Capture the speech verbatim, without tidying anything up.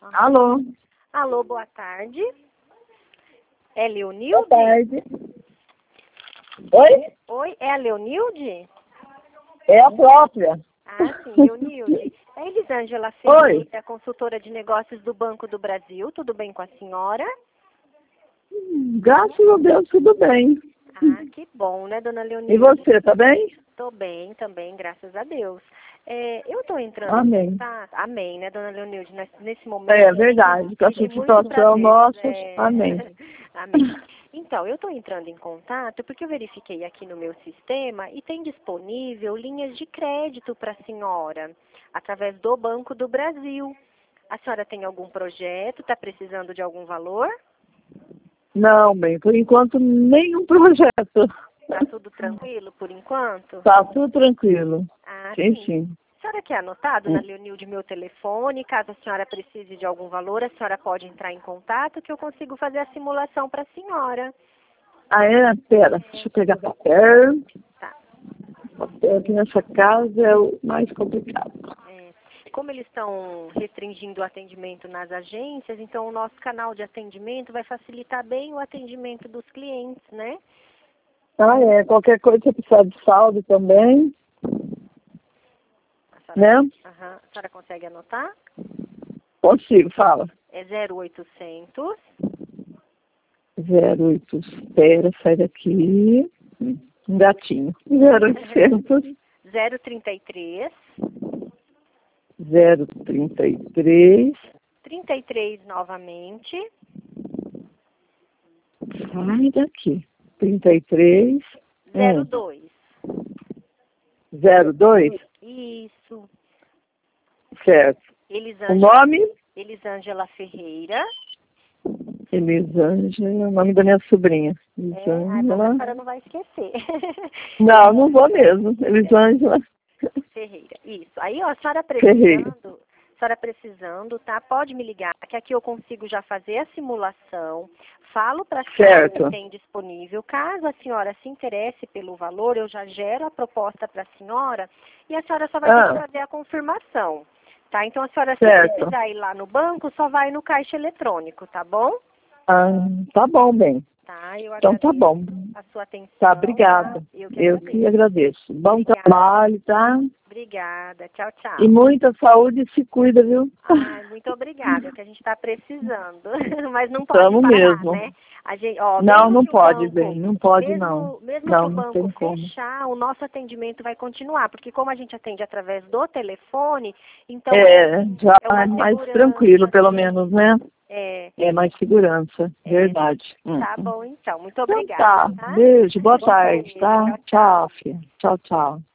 Alô? Alô, boa tarde. É Leonilde? Boa tarde. Oi? Oi, é a Leonilde? É a própria. Ah, sim, Leonilde. É Elisângela Oi. Ferreira, consultora de negócios do Banco do Brasil. Tudo bem com a senhora? Hum, Graças a Deus, tudo bem. Ah, que bom, né, dona Leonilde? E você, tá bem? Tô bem também, graças a Deus. É, eu tô entrando Amém. em contato... Amém, né, dona Leonilde? Nesse, nesse momento... É verdade, com essa tem muito situação prazer, nossa, é... amém. Amém. Então, eu estou entrando em contato porque eu verifiquei aqui no meu sistema e tem disponível linhas de crédito para a senhora, através do Banco do Brasil. A senhora tem algum projeto? Está precisando de algum valor? Não, bem, por enquanto nenhum projeto. Está tudo tranquilo por enquanto? Tá tudo tranquilo. Ah, Sim, sim. sim. A senhora quer anotar, dona Leonilde, meu telefone? Caso a senhora precise de algum valor, a senhora pode entrar em contato que eu consigo fazer a simulação para a senhora. Ah, é? Pera, deixa eu pegar papel. Tá. Papel aqui nessa casa é o mais complicado. É, como eles estão restringindo o atendimento nas agências, então o nosso canal de atendimento vai facilitar bem o atendimento dos clientes, né? Ah, é. Qualquer coisa que precisar de saldo também, A né? senhora, aham, a senhora consegue anotar? Consigo, fala. É zero oitocentos, zero oito, espera, sai daqui. Um gatinho. zero oitocentos, zero trinta e três, zero trinta e três, trinta e três novamente, sai daqui. trinta e três, zero hum, dois. zero dois, Isso. certo. O Elisângela, nome? Elisângela Ferreira. Elisângela, o nome da minha sobrinha. É, a Elisângela. senhora não vai esquecer. Não, não vou mesmo. Elisângela Ferreira, isso. Aí, ó, a senhora Ferreira. precisando, a senhora precisando, tá? Pode me ligar, que aqui eu consigo já fazer a simulação, falo para a senhora Certo. que tem disponível. Caso a senhora se interesse pelo valor, eu já gero a proposta para a senhora e a senhora só vai ter Ah. que fazer a confirmação, tá? Então, a senhora, se Certo. precisar ir lá no banco, só vai no caixa eletrônico, tá bom? Ah, tá bom, bem. Tá, eu Então tá bom. a sua atenção. Tá, obrigada. Tá? Eu que Eu agradeço. que agradeço. Bom Obrigada. trabalho, tá? Obrigada. Tchau, tchau. E muita saúde e se cuida, viu? Ai, muito obrigada, que a gente está precisando. Mas não pode Tamo parar, mesmo. né? A gente, ó, Não, mesmo não que o pode, banco, bem. Não pode, mesmo, não. mesmo Não, que o não banco tem como. fechar, o nosso atendimento vai continuar, porque como a gente atende através do telefone, então É, já é uma é mais segurança. tranquilo, pelo menos, né? É, É mais segurança, é, verdade. tá Hum. bom, então. Muito Então obrigada, tá. tá? Beijo, boa tarde, Beijo, tá? tchau, tchau. Tchau, filha. Tchau, tchau.